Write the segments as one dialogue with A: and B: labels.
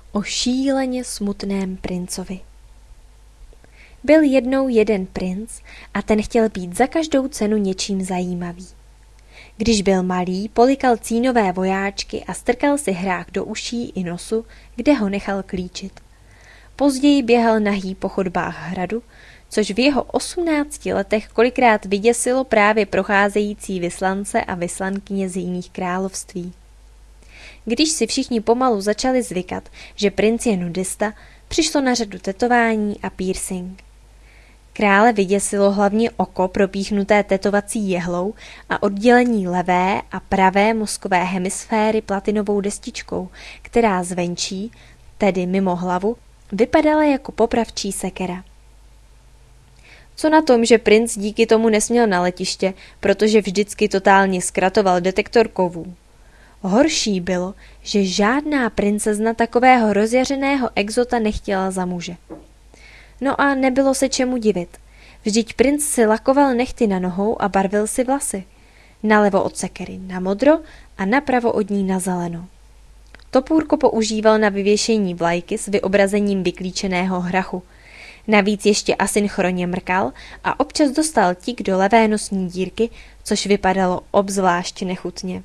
A: O šíleně smutném princovi. Byl jednou jeden princ a ten chtěl být za každou cenu něčím zajímavý. Když byl malý, polikal cínové vojáčky a strkal si hrách do uší i nosu, kde ho nechal klíčit. Později běhal nahý po chodbách hradu, což v jeho 18 letech kolikrát vyděsilo právě procházející vyslance a vyslankyně z jiných království. Když si všichni pomalu začali zvykat, že princ je nudista, přišlo na řadu tetování a piercing. Krále vyděsilo hlavně oko propíchnuté tetovací jehlou a oddělení levé a pravé mozkové hemisféry platinovou destičkou, která zvenčí, tedy mimo hlavu, vypadala jako popravčí sekera. Co na tom, že princ díky tomu nesměl na letiště, protože vždycky totálně zkratoval detektor kovů. Horší bylo, že žádná princezna takového rozjařeného exota nechtěla za muže. No a nebylo se čemu divit. Vždyť princ si lakoval nehty na nohou a barvil si vlasy. Nalevo od sekery na modro a napravo od ní na zeleno. Topůrko používal na vyvěšení vlajky s vyobrazením vyklíčeného hrachu. Navíc ještě asynchronně mrkal a občas dostal tik do levé nosní dírky, což vypadalo obzvlášť nechutně.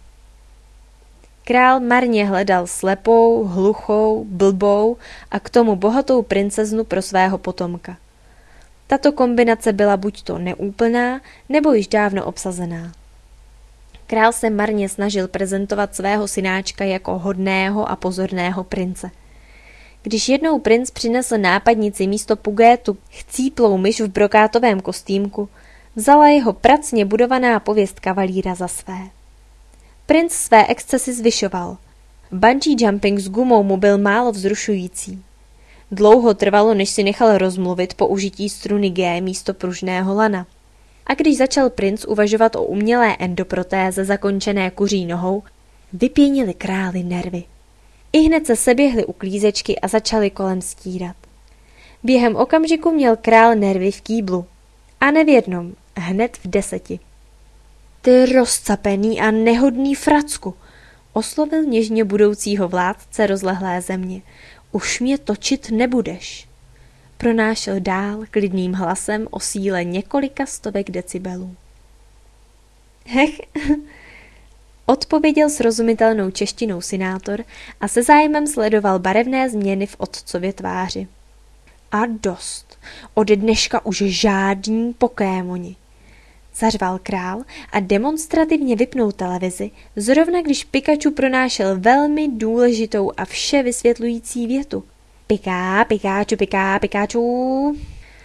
A: Král marně hledal slepou, hluchou, blbou a k tomu bohatou princeznu pro svého potomka. Tato kombinace byla buďto neúplná, nebo již dávno obsazená. Král se marně snažil prezentovat svého synáčka jako hodného a pozorného prince. Když jednou princ přinesl nápadnici místo pugétu chcíplou myš v brokátovém kostýmku, vzala jeho pracně budovaná pověst kavalíra za své. Princ své excesy zvyšoval. Bungee jumping s gumou mu byl málo vzrušující. Dlouho trvalo, než si nechal rozmluvit použití struny G místo pružného lana. A když začal princ uvažovat o umělé endoprotéze zakončené kuří nohou, vypěnily králi nervy. Ihned se seběhly uklízečky a začaly kolem stírat. Během okamžiku měl král nervy v kýblu. A ne v jednom, hned v 10. Ty rozcapený a nehodný fracku, oslovil něžně budoucího vládce rozlehlé země. Už mě točit nebudeš. Pronášel dál klidným hlasem o síle několika stovek decibelů. Hech, odpověděl srozumitelnou češtinou senátor a se zájmem sledoval barevné změny v otcově tváři. A dost, ode dneška už žádní pokémoni. Zařval král a demonstrativně vypnul televizi, zrovna když Pikachu pronášel velmi důležitou a vše vysvětlující větu. Piká, Pikachu, piká, Pikachu.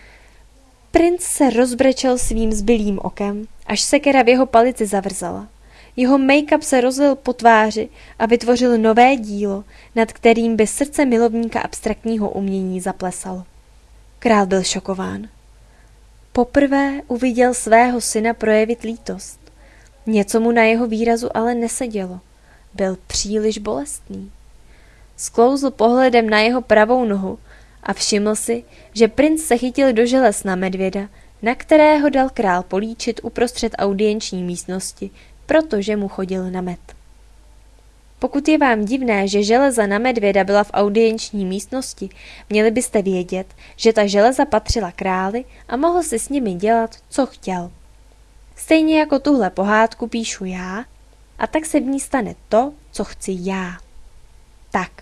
A: Princ se rozbrečel svým zbylým okem, až sekera v jeho palici zavrzala. Jeho make-up se rozlil po tváři a vytvořil nové dílo, nad kterým by srdce milovníka abstraktního umění zaplesalo. Král byl šokován. Poprvé uviděl svého syna projevit lítost. Něco mu na jeho výrazu ale nesedělo. Byl příliš bolestný. Sklouzl pohledem na jeho pravou nohu a všiml si, že princ se chytil do želez na medvěda, na kterého dal král políčit uprostřed audienční místnosti, protože mu chodil na med. Pokud je vám divné, že železa na medvěda byla v audienční místnosti, měli byste vědět, že ta železa patřila králi a mohl si s nimi dělat, co chtěl. Stejně jako tuhle pohádku píšu já, a tak se v ní stane to, co chci já. Tak.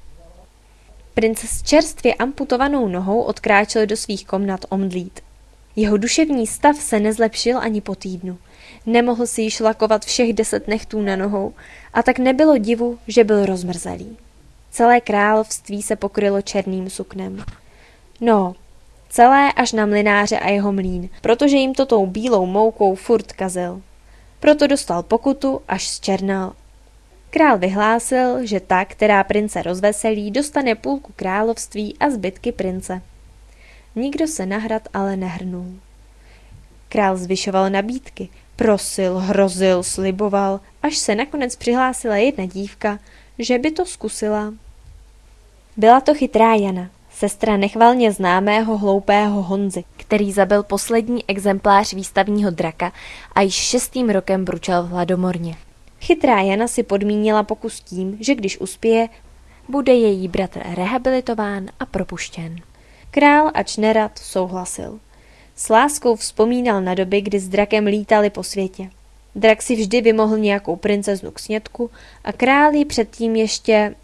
A: Princ s čerstvě amputovanou nohou odkráčel do svých komnat omdlít. Jeho duševní stav se nezlepšil ani po týdnu. Nemohl si již lakovat všech 10 nechtů na nohou a tak nebylo divu, že byl rozmrzelý. Celé království se pokrylo černým suknem. No, celé až na mlynáře a jeho mlýn, protože jim to tou bílou moukou furt kazil. Proto dostal pokutu, až zčernal. Král vyhlásil, že ta, která prince rozveselí, dostane půlku království a zbytky prince. Nikdo se na hrad ale nehrnul. Král zvyšoval nabídky, prosil, hrozil, sliboval, až se nakonec přihlásila jedna dívka, že by to zkusila. Byla to chytrá Jana, sestra nechvalně známého hloupého Honzy, který zabil poslední exemplář výstavního draka a již 6. rokem bručel v hladomorně. Chytrá Jana si podmínila pokus tím, že když uspěje, bude její bratr rehabilitován a propuštěn. Král, ač nerad, souhlasil. S láskou vzpomínal na doby, kdy s drakem lítali po světě. Drak si vždy vymohl nějakou princeznu k sňatku a král ji předtím ještě...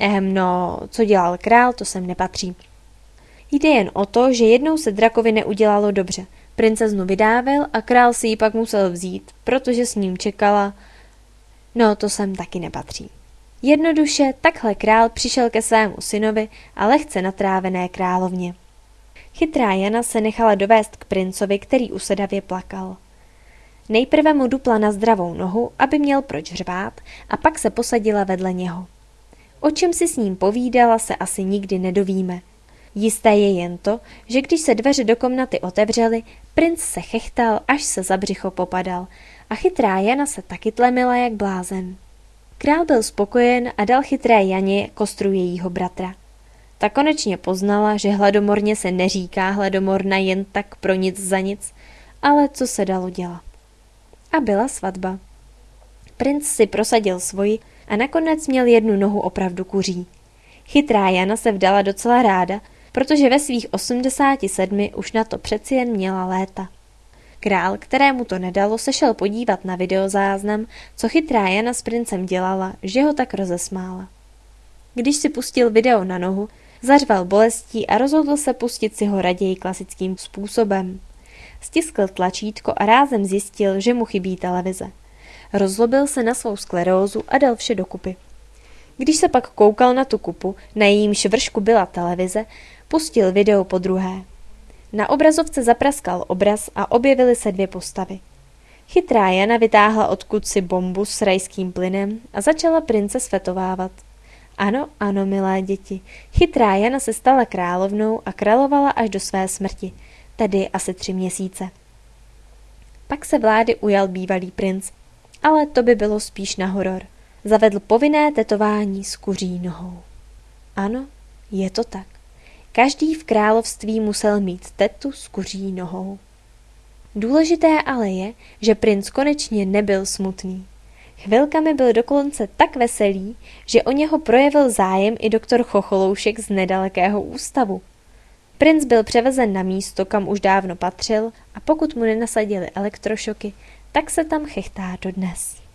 A: co dělal král, to sem nepatří. Jde jen o to, že jednou se drakovi neudělalo dobře. Princeznu vydávil a král si ji pak musel vzít, protože s ním čekala... to sem taky nepatří. Jednoduše takhle král přišel ke svému synovi a lehce natrávené královně. Chytrá Jana se nechala dovést k princovi, který usedavě plakal. Nejprve mu dupla na zdravou nohu, aby měl proč řvát, a pak se posadila vedle něho. O čem si s ním povídala, se asi nikdy nedovíme. Jisté je jen to, že když se dveře do komnaty otevřely, princ se chechtal, až se za břicho popadal a chytrá Jana se taky tlemila jak blázen. Král byl spokojen a dal chytré Janě kostru jejího bratra. Ta konečně poznala, že hladomorně se neříká hladomorna jen tak pro nic za nic, ale co se dalo dělat. A byla svatba. Princ si prosadil svoji a nakonec měl jednu nohu opravdu kuří. Chytrá Jana se vdala docela ráda, protože ve svých 87 už na to přeci jen měla léta. Král, kterému to nedalo, se šel podívat na videozáznam, co chytrá Jana s princem dělala, že ho tak rozesmála. Když si pustil video na nohu, zařval bolestí a rozhodl se pustit si ho raději klasickým způsobem. Stiskl tlačítko a rázem zjistil, že mu chybí televize. Rozlobil se na svou sklerózu a dal vše dokupy. Když se pak koukal na tu kupu, na jejímž vršku byla televize, pustil video podruhé. Na obrazovce zapraskal obraz a objevily se dvě postavy. Chytrá Jana vytáhla odkud si bombu s rajským plynem a začala prince svetovávat. Ano, ano, milé děti, chytrá Jana se stala královnou a královala až do své smrti, tedy asi 3 měsíce. Pak se vlády ujal bývalý princ, ale to by bylo spíš na horor. Zavedl povinné tetování s kuří nohou. Ano, je to tak. Každý v království musel mít tetu s kuří nohou. Důležité ale je, že princ konečně nebyl smutný. Chvilkami byl dokonce tak veselý, že o něho projevil zájem i doktor Chocholoušek z nedalekého ústavu. Princ byl převezen na místo, kam už dávno patřil, a pokud mu nenasadili elektrošoky, tak se tam chechtá dodnes.